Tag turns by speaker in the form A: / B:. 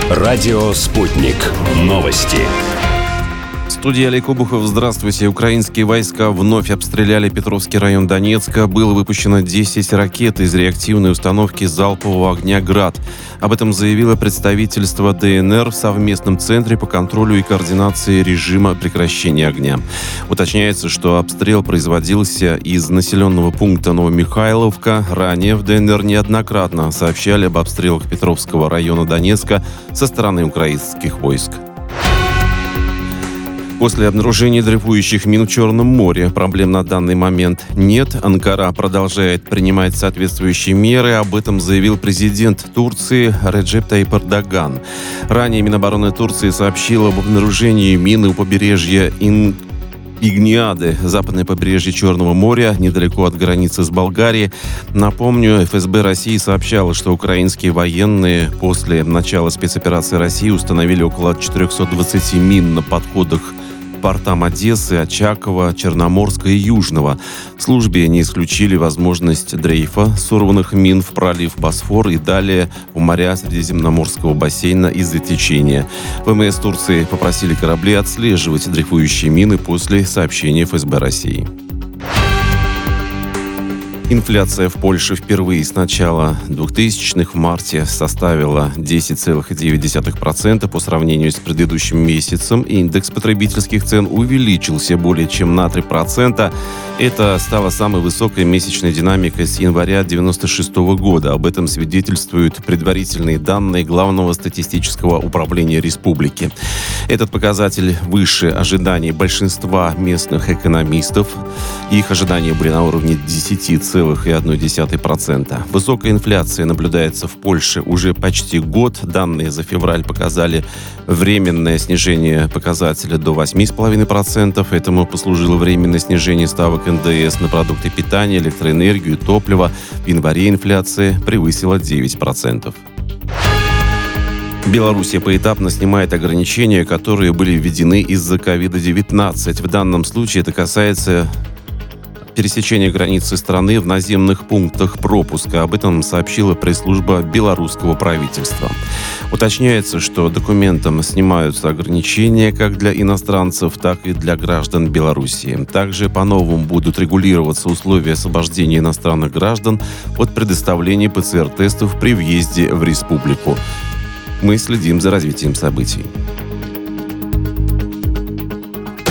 A: Радио «Спутник». Новости.
B: Студия Олег Обухов. Здравствуйте. Украинские войска вновь обстреляли Петровский район Донецка. Было выпущено 10 ракет из реактивной установки залпового огня «Град». Об этом заявило представительство ДНР в совместном центре по контролю и координации режима прекращения огня. Уточняется, что обстрел производился из населенного пункта Новомихайловка. Ранее в ДНР неоднократно сообщали об обстрелах Петровского района Донецка со стороны украинских войск. После обнаружения дрейфующих мин в Черном море проблем на данный момент нет. Анкара продолжает принимать соответствующие меры. Об этом заявил президент Турции Реджеп Тайип Эрдоган. Ранее Минобороны Турции сообщила об обнаружении мины у побережья Игниады, западное побережье Черного моря, недалеко от границы с Болгарией. Напомню, ФСБ России сообщала, что украинские военные после начала спецоперации России установили около 420 мин на подходах к портам Одессы, Очакова, Черноморска и Южного. В службе не исключили возможность дрейфа сорванных мин в пролив Босфор и далее в моря Средиземноморского бассейна из-за течения. ВМС Турции попросили корабли отслеживать дрейфующие мины после сообщения ФСБ России. Инфляция в Польше впервые с начала 2000-х в марте составила 10,9% по сравнению с предыдущим месяцем. Индекс потребительских цен увеличился более чем на 3%. Это стало самой высокой месячной динамикой с января 1996 года. Об этом свидетельствуют предварительные данные Главного статистического управления республики. Этот показатель выше ожиданий большинства местных экономистов. Их ожидания были на уровне 10,1%. Высокая инфляция наблюдается в Польше уже почти год. Данные за февраль показали временное снижение показателя до 8,5%. Этому послужило временное снижение ставок НДС на продукты питания, электроэнергию, топливо. В январе инфляция превысила 9%. Белоруссия поэтапно снимает ограничения, которые были введены из-за COVID-19. В данном случае это касается пересечения границы страны в наземных пунктах пропуска. Об этом сообщила пресс-служба белорусского правительства. Уточняется, что документом снимаются ограничения как для иностранцев, так и для граждан Белоруссии. Также по-новому будут регулироваться условия освобождения иностранных граждан от предоставления ПЦР-тестов при въезде в республику. Мы следим за развитием событий.